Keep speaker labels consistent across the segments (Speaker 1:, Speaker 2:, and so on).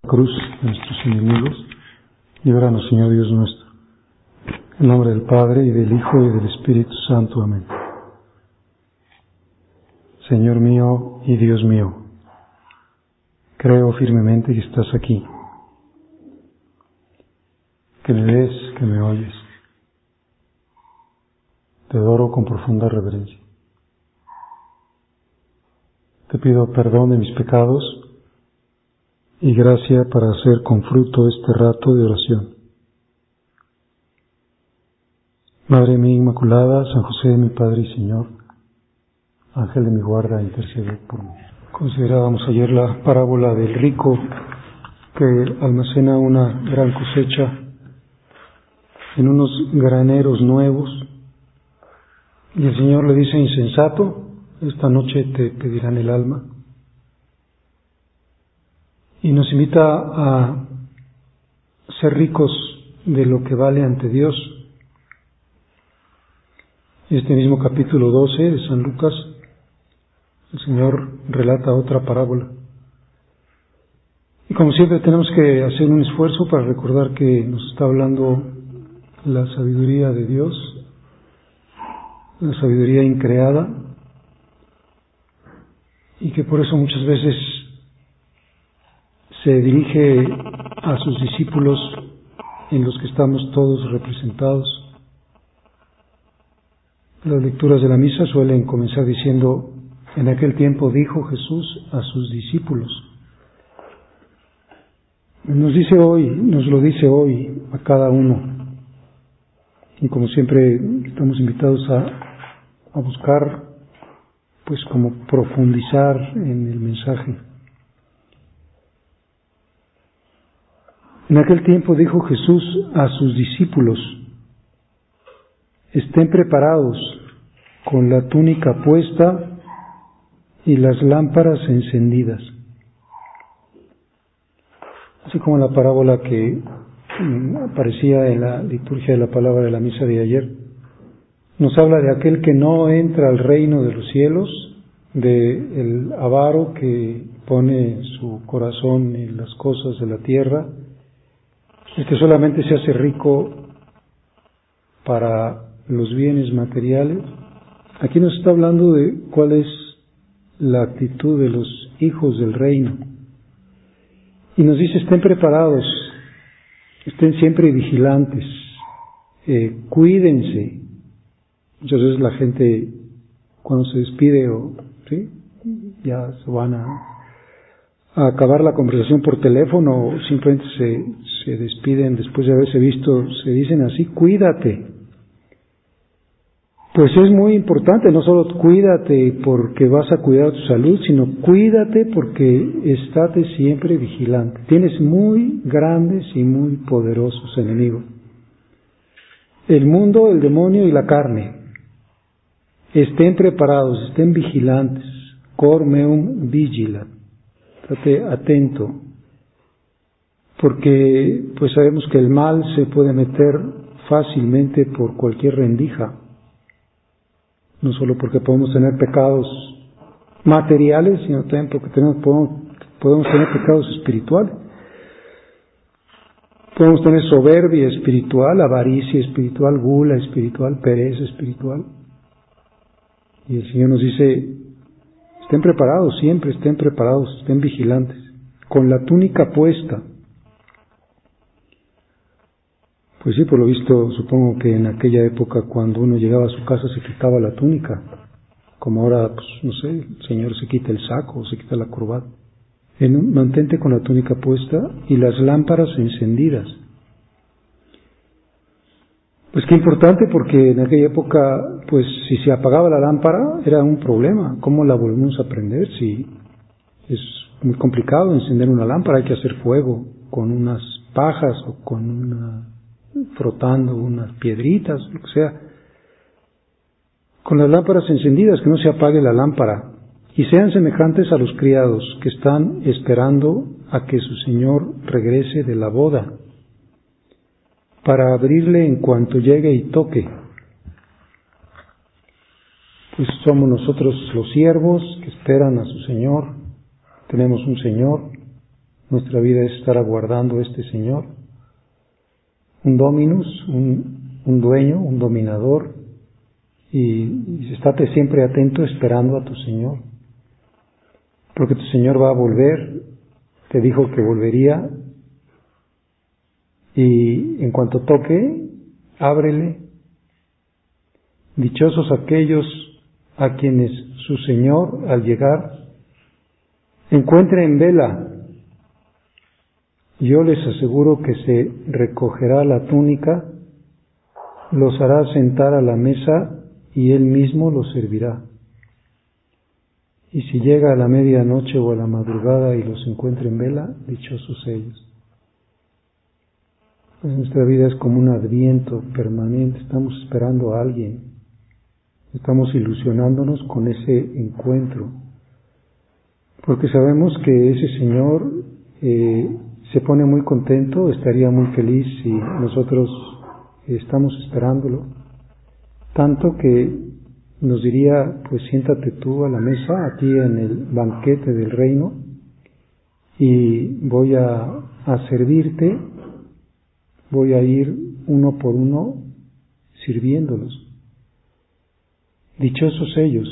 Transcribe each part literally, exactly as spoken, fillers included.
Speaker 1: cruz de nuestros enemigos. Líbranos, Señor Dios nuestro. En nombre del Padre, y del Hijo, y del Espíritu Santo. Amén. Señor mío y Dios mío, creo firmemente que estás aquí, que me ves, que me oyes. Te adoro con profunda reverencia. Te pido perdón de mis pecados y gracia para hacer con fruto este rato de oración. Madre mía Inmaculada, San José, mi Padre y Señor, Ángel de mi guarda, intercede por mí. Considerábamos ayer la parábola del rico que almacena una gran cosecha en unos graneros nuevos y el Señor le dice: insensato, esta noche te pedirán el alma. Y nos invita a ser ricos de lo que vale ante Dios. Este mismo capítulo doce de San Lucas, el Señor relata otra parábola. Y como siempre tenemos que hacer un esfuerzo para recordar que nos está hablando la sabiduría de Dios, la sabiduría increada, y que por eso muchas veces se dirige a sus discípulos en los que estamos todos representados. Las lecturas de la misa suelen comenzar diciendo: en aquel tiempo dijo Jesús a sus discípulos. Nos dice hoy, nos lo dice hoy a cada uno. Y como siempre estamos invitados a, a buscar, pues como profundizar en el mensaje. En aquel tiempo dijo Jesús a sus discípulos: estén preparados con la túnica puesta y las lámparas encendidas. Así como la parábola que aparecía en la liturgia de la palabra de la misa de ayer, nos habla de aquel que no entra al reino de los cielos, de el avaro que pone su corazón en las cosas de la tierra, el que solamente se hace rico para los bienes materiales. Aquí nos está hablando de cuál es la actitud de los hijos del reino. Y nos dice: estén preparados, estén siempre vigilantes, eh, cuídense. Muchas veces la gente, cuando se despide, o ¿sí? ya se van a, a acabar la conversación por teléfono, o simplemente se, se despiden después de haberse visto, se dicen así: cuídate. Pues es muy importante, no solo cuídate porque vas a cuidar tu salud, sino cuídate porque estate siempre vigilante. Tienes muy grandes y muy poderosos enemigos: el mundo, el demonio y la carne. Estén preparados, estén vigilantes. Cor meum vigilat. Estate atento, porque pues sabemos que el mal se puede meter fácilmente por cualquier rendija. No solo porque podemos tener pecados materiales, sino también porque tenemos, podemos, podemos tener pecados espirituales. Podemos tener soberbia espiritual, avaricia espiritual, gula espiritual, pereza espiritual. Y el Señor nos dice: estén preparados, siempre estén preparados, estén vigilantes, con la túnica puesta. Pues sí, por lo visto, supongo que en aquella época, cuando uno llegaba a su casa, se quitaba la túnica. Como ahora, pues, no sé, el Señor se quita el saco, se quita la corbata. En, mantente con la túnica puesta y las lámparas encendidas. Pues qué importante, porque en aquella época, pues, si se apagaba la lámpara, era un problema. ¿Cómo la volvemos a prender? Si es muy complicado encender una lámpara, hay que hacer fuego con unas pajas o con una... frotando unas piedritas, lo que sea, con las lámparas encendidas, que no se apague la lámpara, y sean semejantes a los criados que están esperando a que su señor regrese de la boda, para abrirle en cuanto llegue y toque. Pues somos nosotros los siervos que esperan a su señor. Tenemos un señor, Nuestra vida es estar aguardando a este Señor, un dominus, un, un dueño, un dominador, y, y estate siempre atento esperando a tu Señor, porque tu Señor va a volver, te dijo que volvería, y en cuanto toque, ábrele. Dichosos aquellos a quienes su Señor, al llegar, encuentre en vela. Yo les aseguro que se recogerá la túnica, los hará sentar a la mesa y Él mismo los servirá. Y si llega a la medianoche o a la madrugada y los encuentra en vela, dichosos ellos. Pues nuestra vida es como un adviento permanente, estamos esperando a alguien, estamos ilusionándonos con ese encuentro, porque sabemos que ese Señor eh, se pone muy contento, estaría muy feliz si nosotros estamos esperándolo, tanto que nos diría, pues siéntate tú a la mesa, aquí en el banquete del reino, y voy a, a servirte, voy a ir uno por uno sirviéndolos. Dichosos ellos.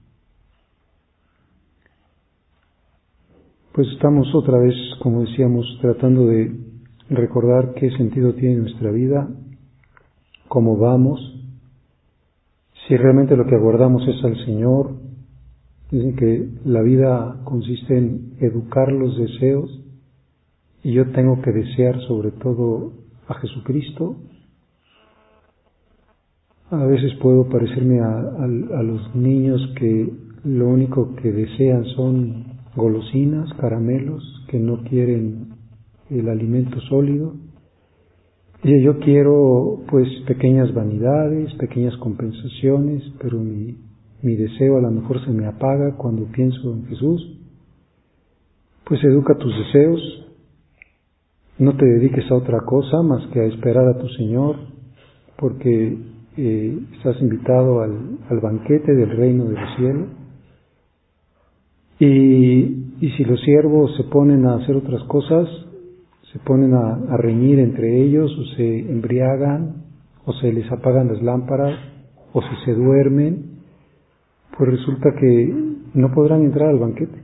Speaker 1: Pues estamos otra vez, como decíamos, tratando de recordar qué sentido tiene nuestra vida, cómo vamos, si realmente lo que aguardamos es al Señor. Dicen que la vida consiste en educar los deseos, y yo tengo que desear sobre todo a Jesucristo. A veces puedo parecerme a, a, a los niños que lo único que desean son golosinas, caramelos, que no quieren el alimento sólido. Y yo quiero pues pequeñas vanidades, pequeñas compensaciones, pero mi, mi deseo a lo mejor se me apaga cuando pienso en Jesús. Pues educa tus deseos, no te dediques a otra cosa más que a esperar a tu Señor, porque eh, estás invitado al, al banquete del reino de los cielos. Y, y si los siervos se ponen a hacer otras cosas, se ponen a, a reñir entre ellos, o se embriagan, o se les apagan las lámparas, o si se duermen, pues resulta que no podrán entrar al banquete.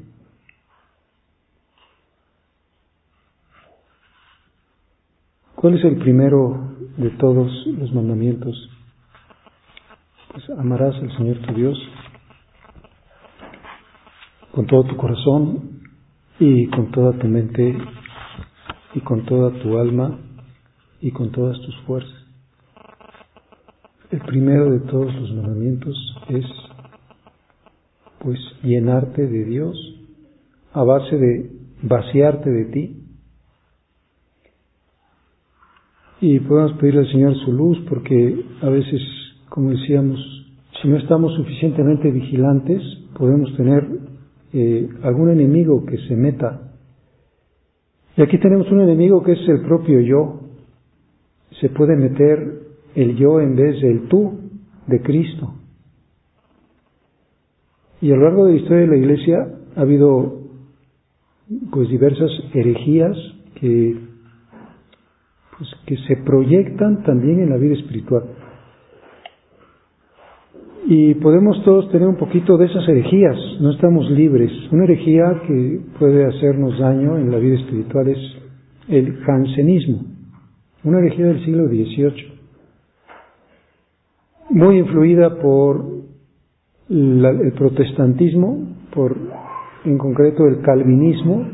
Speaker 1: ¿Cuál es el primero de todos los mandamientos? Pues amarás al Señor tu Dios con todo tu corazón y con toda tu mente y con toda tu alma y con todas tus fuerzas. El primero de todos los mandamientos es pues llenarte de Dios a base de vaciarte de ti. Y podemos pedirle al Señor su luz, porque a veces, como decíamos, si no estamos suficientemente vigilantes, podemos tener eh, algún enemigo que se meta. Y aquí tenemos un enemigo que es el propio yo. Se puede meter el yo en vez del tú de Cristo. Y a lo largo de la historia de la Iglesia ha habido pues diversas herejías que pues que se proyectan también en la vida espiritual. Y podemos todos tener un poquito de esas herejías, no estamos libres. Una herejía que puede hacernos daño en la vida espiritual es el jansenismo, una herejía del siglo dieciocho, muy influida por la, el protestantismo, por en concreto el calvinismo,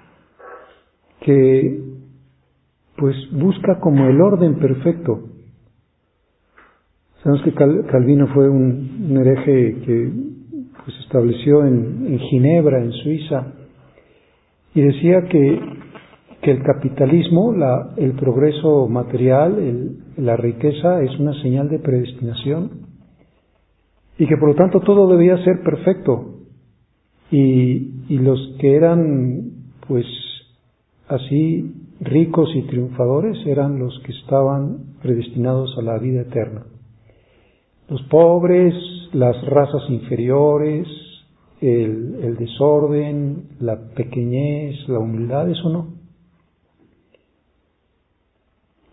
Speaker 1: que pues busca como el orden perfecto. Sabemos que Cal, Calvino fue un, un hereje que pues estableció en, en Ginebra, en Suiza, y decía que, que el capitalismo, la, el progreso material, el, la riqueza es una señal de predestinación, y que por lo tanto todo debía ser perfecto, y, y los que eran pues así ricos y triunfadores eran los que estaban predestinados a la vida eterna. Los pobres, las razas inferiores, el, el desorden, la pequeñez, la humildad, eso no.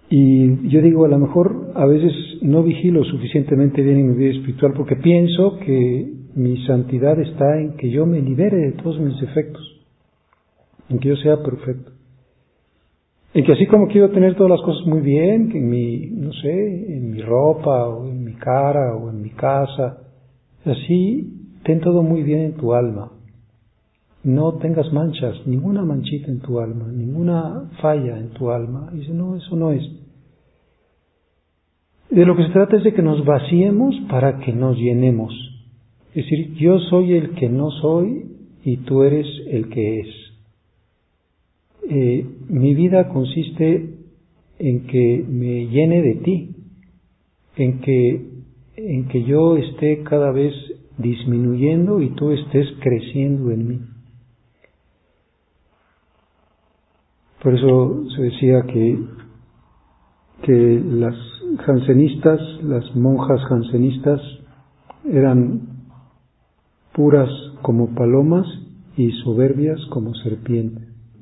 Speaker 1: Y yo digo, a lo mejor a veces no vigilo suficientemente bien en mi vida espiritual porque pienso que mi santidad está en que yo me libere de todos mis defectos, en que yo sea perfecto. En que así como quiero tener todas las cosas muy bien, que en mi, no sé, en mi ropa, o en mi cara, o en mi casa, así ten todo muy bien en tu alma. No tengas manchas, ninguna manchita en tu alma, ninguna falla en tu alma. Y dice, no, eso no es. De lo que se trata es de que nos vaciemos para que nos llenemos. Es decir, yo soy el que no soy y tú eres el que es. Eh, mi vida consiste en que me llene de ti, en que, en que yo esté cada vez disminuyendo y tú estés creciendo en mí. Por eso se decía que, que las jansenistas, las monjas jansenistas, eran puras como palomas y soberbias como serpientes.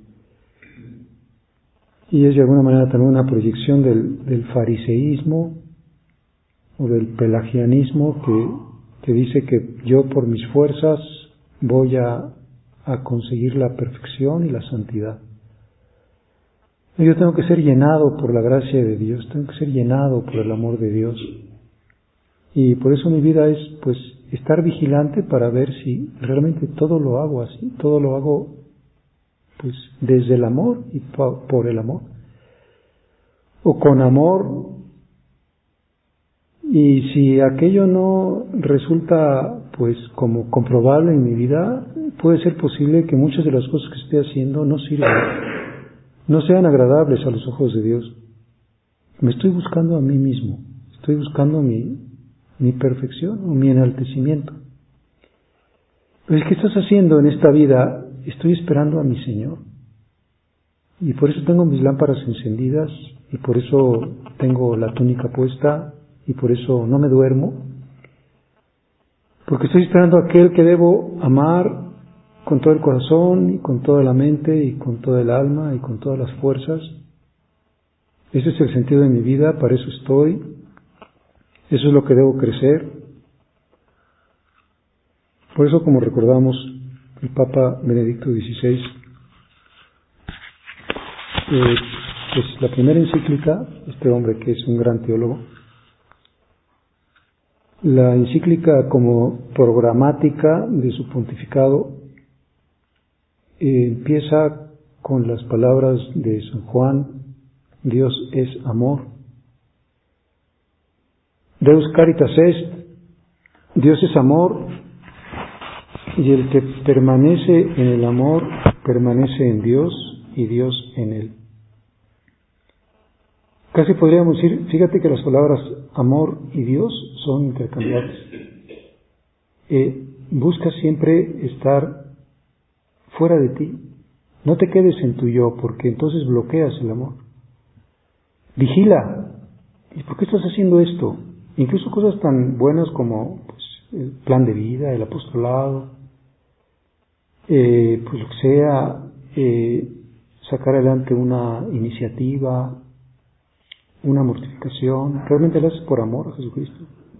Speaker 1: Y es de alguna manera también una proyección del, del fariseísmo o del pelagianismo que, que dice que yo por mis fuerzas voy a, a conseguir la perfección y la santidad. Yo tengo que ser llenado por la gracia de Dios, tengo que ser llenado por el amor de Dios. Y por eso mi vida es pues estar vigilante para ver si realmente todo lo hago así, todo lo hago pues desde el amor y por el amor, o con amor. Y si aquello no resulta pues como comprobable en mi vida, puede ser posible que muchas de las cosas que estoy haciendo no sirvan, no sean agradables a los ojos de Dios. Me estoy buscando a mí mismo, estoy buscando mi, mi perfección o mi enaltecimiento. Pero ¿qué estás haciendo en esta vida? Estoy esperando a mi Señor. Y por eso tengo mis lámparas encendidas, y por eso tengo la túnica puesta, y por eso no me duermo. Porque estoy esperando a aquel que debo amar con todo el corazón, y con toda la mente, y con toda el alma, y con todas las fuerzas. Ese es el sentido de mi vida, para eso estoy. Eso es lo que debo crecer. Por eso, como recordamos, el Papa Benedicto dieciséis, eh, pues la primera encíclica, este hombre que es un gran teólogo, la encíclica como programática de su pontificado eh, empieza con las palabras de San Juan: Dios es amor. Deus caritas est, Dios es amor, y el que permanece en el amor permanece en Dios y Dios en él. Casi podríamos decir, fíjate que las palabras amor y Dios son intercambiables. Eh, busca siempre estar fuera de ti. No te quedes en tu yo, porque entonces bloqueas el amor. Vigila. ¿Y por qué estás haciendo esto? Incluso cosas tan buenas como pues, el plan de vida, el apostolado, eh, pues lo que sea, eh, sacar adelante una iniciativa, una mortificación, realmente lo haces por amor a Jesucristo.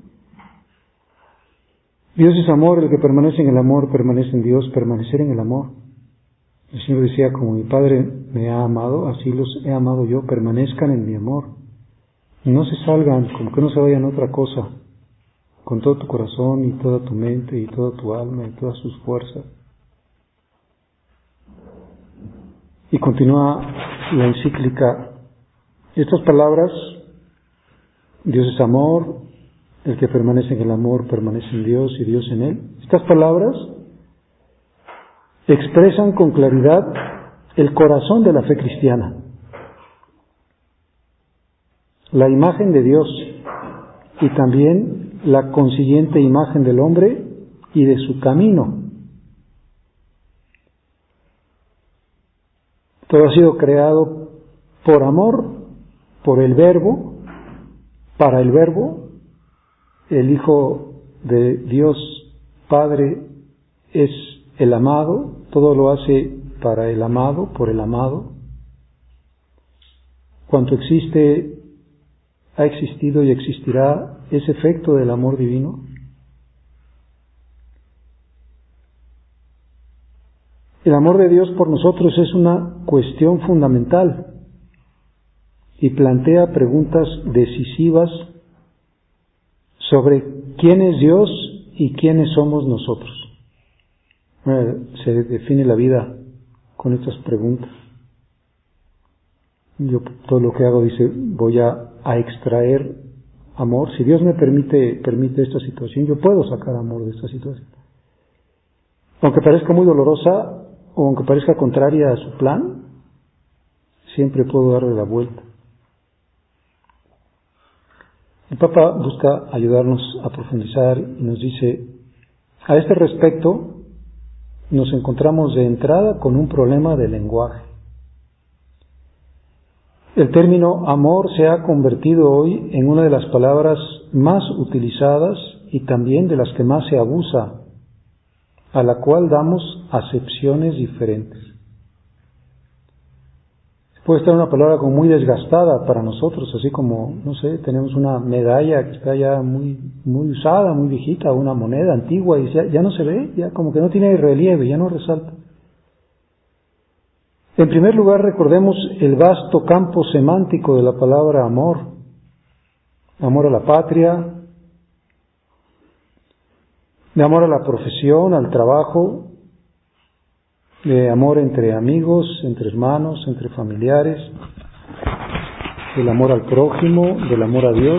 Speaker 1: Dios es amor, el que permanece en el amor permanece en Dios, permanecer en el amor. El Señor decía, como mi Padre me ha amado, así los he amado yo, permanezcan en mi amor. No se salgan, como que no se vayan a otra cosa, con todo tu corazón y toda tu mente y toda tu alma y todas sus fuerzas. Y continúa la encíclica. Estas palabras, Dios es amor, el que permanece en el amor permanece en Dios y Dios en él. Estas palabras expresan con claridad el corazón de la fe cristiana, la imagen de Dios y también la consiguiente imagen del hombre y de su camino. Todo ha sido creado por amor, por el Verbo, para el Verbo. El Hijo de Dios Padre es el amado, todo lo hace para el amado, por el amado. cuanto existe, ha existido y existirá ese efecto del amor divino? El amor de Dios por nosotros es una cuestión fundamental y plantea preguntas decisivas sobre quién es Dios y quiénes somos nosotros. Se define la vida con estas preguntas. Yo todo lo que hago, dice, voy a, a extraer amor. Si Dios me permite, permite esta situación, yo puedo sacar amor de esta situación. Aunque parezca muy dolorosa o aunque parezca contraria a su plan, siempre puedo darle la vuelta. El Papa busca ayudarnos a profundizar y nos dice, a este respecto, nos encontramos de entrada con un problema de lenguaje. El término amor se ha convertido hoy en una de las palabras más utilizadas y también de las que más se abusa, a la cual damos acepciones diferentes. Puede estar una palabra como muy desgastada para nosotros, así como, no sé, tenemos una medalla que está ya muy, muy usada, muy viejita, una moneda antigua y ya, ya no se ve, ya como que no tiene relieve, ya no resalta. En primer lugar, recordemos el vasto campo semántico de la palabra amor. Amor a la patria, de amor a la profesión, al trabajo, de amor entre amigos, entre hermanos, entre familiares, del amor al prójimo, del amor a Dios.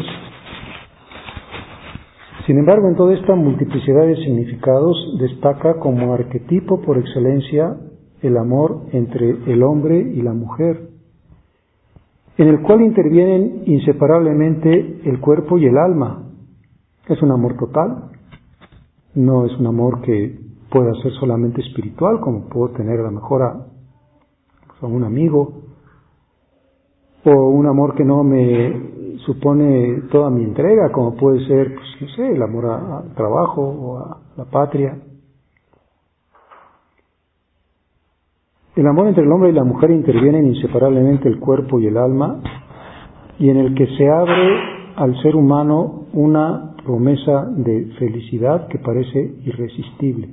Speaker 1: Sin embargo, en toda esta multiplicidad de significados destaca como arquetipo por excelencia el amor entre el hombre y la mujer, en el cual intervienen inseparablemente el cuerpo y el alma. Es un amor total, no es un amor que pueda ser solamente espiritual, como puedo tener a lo mejor a, pues a un amigo, o un amor que no me supone toda mi entrega, como puede ser, pues no sé, el amor a- al trabajo o a la patria. El amor entre el hombre y la mujer intervienen inseparablemente el cuerpo y el alma, y en el que se abre al ser humano una promesa de felicidad que parece irresistible.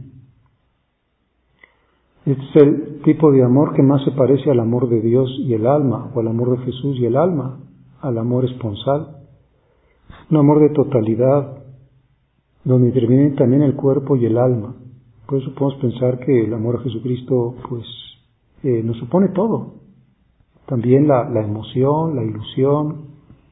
Speaker 1: Este es el tipo de amor que más se parece al amor de Dios y el alma, o al amor de Jesús y el alma, al amor esponsal. Un amor de totalidad, donde intervienen también el cuerpo y el alma. Por eso podemos pensar que el amor a Jesucristo, pues, eh, nos supone todo. También la, la emoción, la ilusión.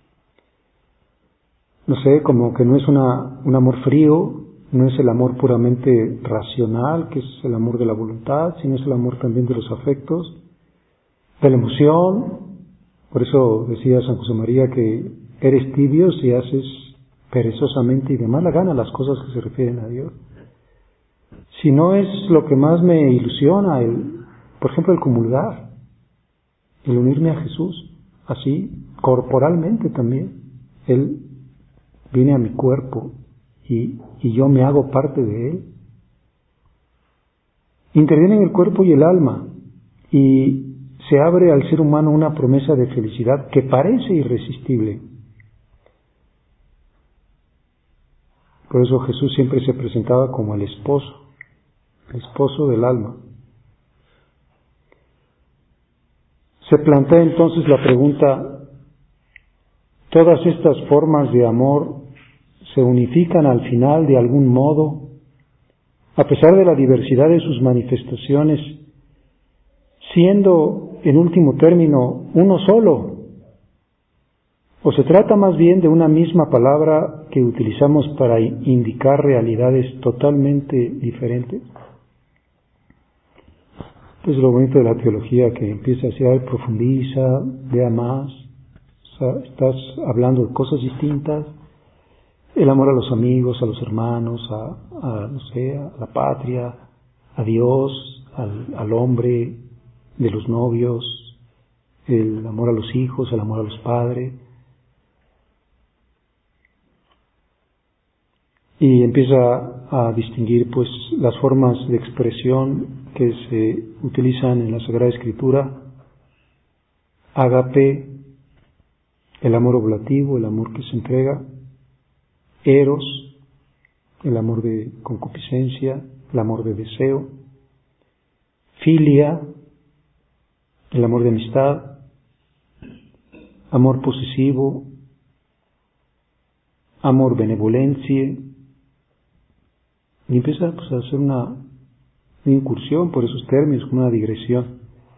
Speaker 1: No sé, como que no es una, un amor frío, no es el amor puramente racional, que es el amor de la voluntad, sino es el amor también de los afectos, de la emoción. Por eso decía San José María que eres tibio si haces perezosamente y de mala gana las cosas que se refieren a Dios. Si no es lo que más me ilusiona, el, por ejemplo, el comulgar, el unirme a Jesús, así, corporalmente también. Él viene a mi cuerpo y, y yo me hago parte de Él. Intervienen el cuerpo y el alma y se abre al ser humano una promesa de felicidad que parece irresistible. Por eso Jesús siempre se presentaba como el esposo, el esposo del alma. Se plantea entonces la pregunta, ¿todas estas formas de amor se unifican al final de algún modo, a pesar de la diversidad de sus manifestaciones, siendo en último término uno solo? ¿O se trata más bien de una misma palabra que utilizamos para indicar realidades totalmente diferentes? Es lo bonito de la teología, que empieza a ser, profundiza, vea más, o sea, estás hablando de cosas distintas, el amor a los amigos, a los hermanos, a, a no sé, a la patria, a Dios, al, al hombre, de los novios, el amor a los hijos, el amor a los padres. Y empieza a distinguir pues las formas de expresión que se utilizan en la Sagrada Escritura: ágape, el amor oblativo, el amor que se entrega, eros, el amor de concupiscencia, el amor de deseo, filia, el amor de amistad, amor posesivo, amor benevolencia, y empieza pues, a hacer una, una incursión por esos términos, como una digresión.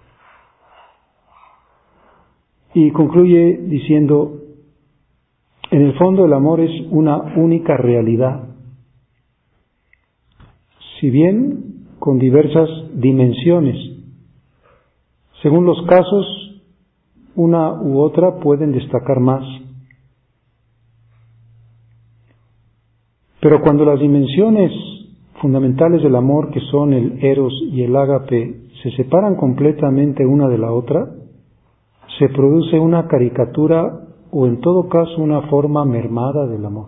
Speaker 1: Y concluye diciendo, en el fondo el amor es una única realidad, si bien con diversas dimensiones. Según los casos, una u otra pueden destacar más. Pero cuando las dimensiones fundamentales del amor, que son el eros y el ágape, se separan completamente una de la otra, se produce una caricatura o en todo caso una forma mermada del amor.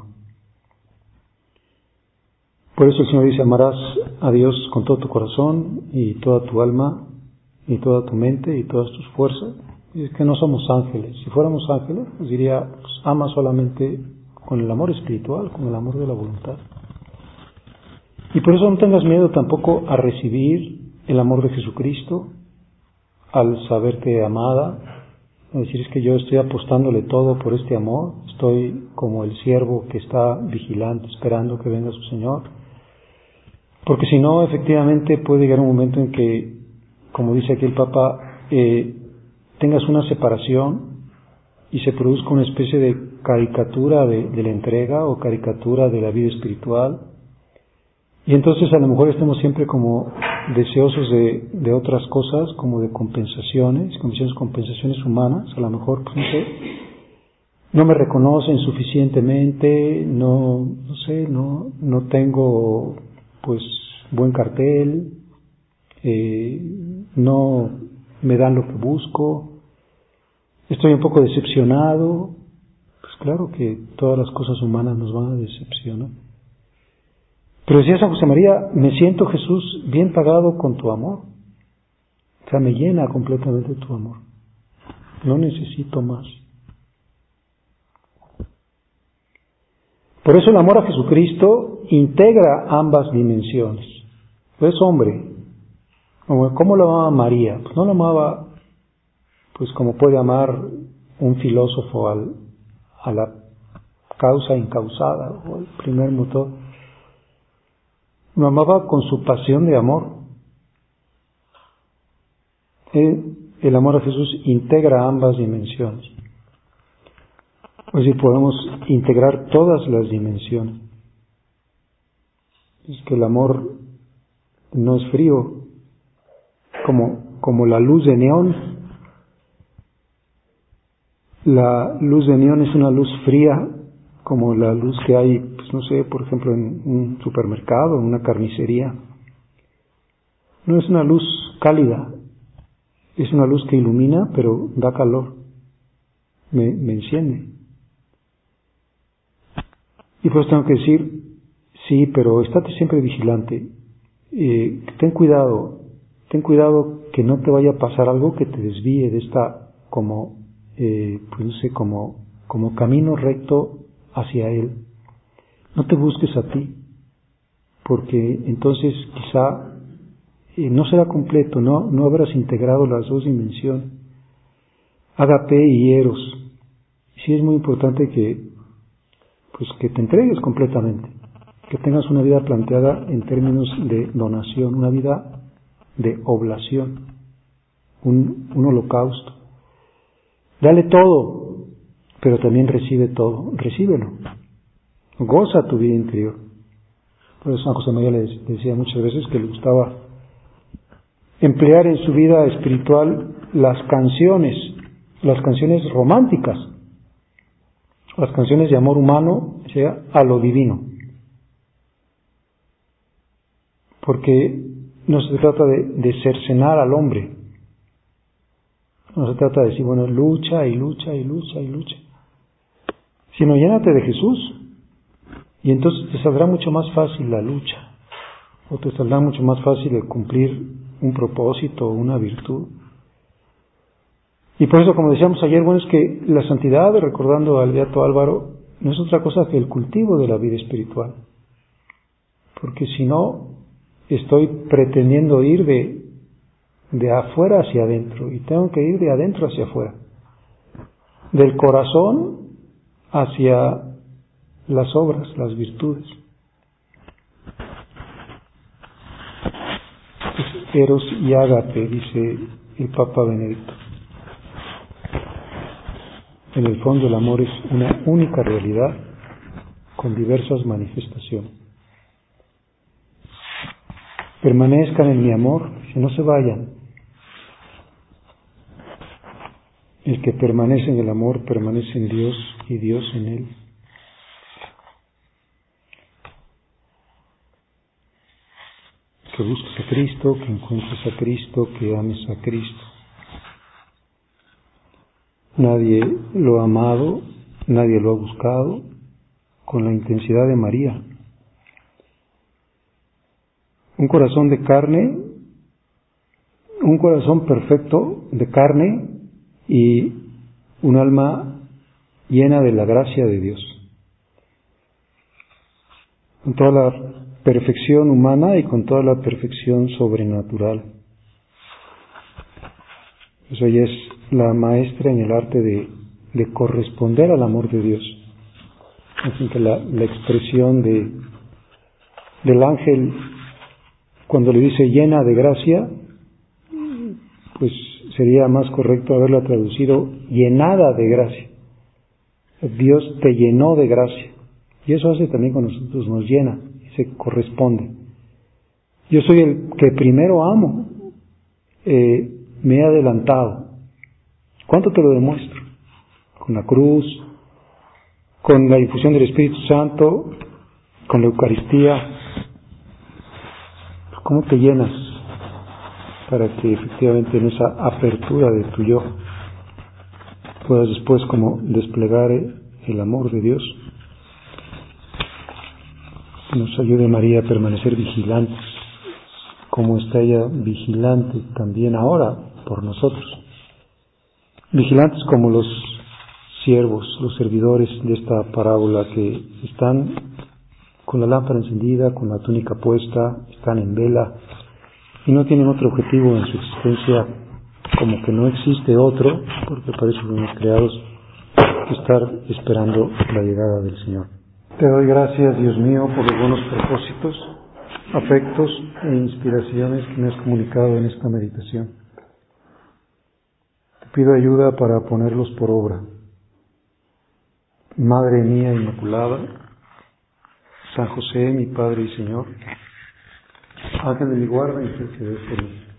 Speaker 1: Por eso el Señor dice, amarás a Dios con todo tu corazón y toda tu alma y toda tu mente y todas tus fuerzas. Y es que no somos ángeles. Si fuéramos ángeles, nos diría, pues, ama solamente con el amor espiritual, con el amor de la voluntad. Y por eso no tengas miedo tampoco a recibir el amor de Jesucristo, al saberte amada, a decir es que yo estoy apostándole todo por este amor, estoy como el siervo que está vigilante, esperando que venga su Señor. Porque si no, efectivamente puede llegar un momento en que, como dice aquí el Papa, eh, tengas una separación y se produzca una especie de caricatura de, de la entrega o caricatura de la vida espiritual. Y entonces a lo mejor estemos siempre como deseosos de, de otras cosas, como de compensaciones, compensaciones, compensaciones humanas. A lo mejor, pues no sé, no me reconocen suficientemente, no, no sé, no, no tengo pues buen cartel, eh, no me dan lo que busco, estoy un poco decepcionado. Pues claro que todas las cosas humanas nos van a decepcionar. Pero decía San José María, me siento, Jesús, bien pagado con tu amor. O sea, me llena completamente tu amor. No necesito más. Por eso el amor a Jesucristo integra ambas dimensiones. Es hombre. ¿Cómo lo amaba María? Pues no lo amaba pues como puede amar un filósofo al, a la causa incausada o el primer motor. Lo amaba con su pasión de amor. El, el amor a Jesús integra ambas dimensiones. Es decir, podemos integrar todas las dimensiones. Es que el amor no es frío, como, como la luz de neón. La luz de neón es una luz fría, como la luz que hay, pues no sé, por ejemplo, en un supermercado, en una carnicería. No es una luz cálida, es una luz que ilumina, pero da calor, me, me enciende. Y por eso tengo que decir, sí, pero estate siempre vigilante, eh, ten cuidado, ten cuidado que no te vaya a pasar algo que te desvíe de esta, como, eh, pues no sé, como, como camino recto hacia Él. No te busques a ti, porque entonces quizá eh, no será completo, no, no habrás integrado las dos dimensiones, ágape y eros. Sí es muy importante que pues que te entregues completamente, que tengas una vida planteada en términos de donación, una vida de oblación, un, un holocausto. Dale todo, pero también recibe todo, recíbelo, goza tu vida interior. Por eso San José María le decía muchas veces que le gustaba emplear en su vida espiritual las canciones, las canciones románticas, las canciones de amor humano, o sea, a lo divino. Porque no se trata de, de cercenar al hombre, no se trata de decir, bueno, lucha y lucha y lucha y lucha, sino llénate de Jesús y entonces te saldrá mucho más fácil la lucha, o te saldrá mucho más fácil el cumplir un propósito o una virtud. Y por eso, como decíamos ayer, bueno, es que la santidad, recordando al beato Álvaro, no es otra cosa que el cultivo de la vida espiritual. Porque si no, estoy pretendiendo ir de, de afuera hacia adentro, y tengo que ir de adentro hacia afuera. Del corazón hacia las obras, las virtudes. Es eros y ágape, dice el Papa Benedicto. En el fondo el amor es una única realidad con diversas manifestaciones. Permanezcan en mi amor, que no se vayan. El que permanece en el amor permanece en Dios y Dios en él. Que busques a Cristo, que encuentres a Cristo, que ames a Cristo. Nadie lo ha amado, nadie lo ha buscado con la intensidad de María. Un corazón de carne, un corazón perfecto de carne y un alma llena de la gracia de Dios. Con toda la perfección humana y con toda la perfección sobrenatural. Eso ella es la maestra en el arte de, de corresponder al amor de Dios. Así que la, la expresión de, del ángel cuando le dice llena de gracia, pues sería más correcto haberla traducido llenada de gracia. Dios te llenó de gracia. Y eso hace también con nosotros, nos llena y se corresponde. Yo soy el que primero amo, eh, me he adelantado. ¿Cuánto te lo demuestro? Con la cruz, con la infusión del Espíritu Santo, con la Eucaristía. ¿Cómo te llenas para que efectivamente en esa apertura de tu yo puedas después como desplegar el amor de Dios? Nos ayude María a permanecer vigilantes, como está ella vigilante también ahora por nosotros. Vigilantes como los siervos, los servidores de esta parábola que están con la lámpara encendida, con la túnica puesta, están en vela y no tienen otro objetivo en su existencia, como que no existe otro, porque para eso fuimos creados, que estar esperando la llegada del Señor. Te doy gracias, Dios mío, por los buenos propósitos, afectos e inspiraciones que me has comunicado en esta meditación. Te pido ayuda para ponerlos por obra. Madre mía Inmaculada, San José, mi Padre y Señor, Ángel de mi guarda, interceded por mí.